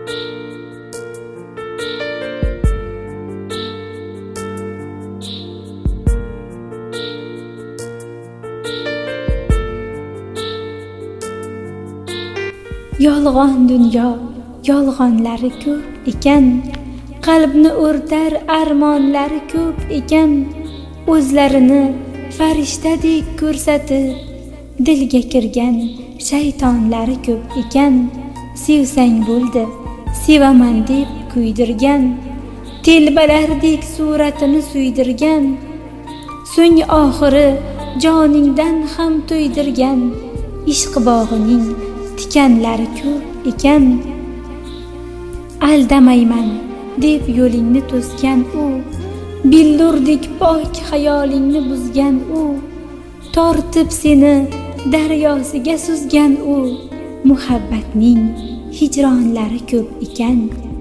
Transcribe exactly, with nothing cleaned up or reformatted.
Yolg'on dunyo, yolg'onlari ko'p ekan, qalbni o'rtar armonlari ko'p ekan, o'zlarini farishtadek ko'rsatib, dilga kirgan shaytonlari ko'p ekan, sevsang bo'ldi, sevaman deb kuydirgan, telbalardek suratini suydirgan, so'ng oxiri joningdan ham to'ydirgan, ishq bog'ining tikanlari ko'p ekan. Aldamayman deb yo'lingni to'sgan u, billurdek pok xayolingni buzgan u, tortib seni daryosiga suzgan u, muhabbatning hijronlari ko'p ekan.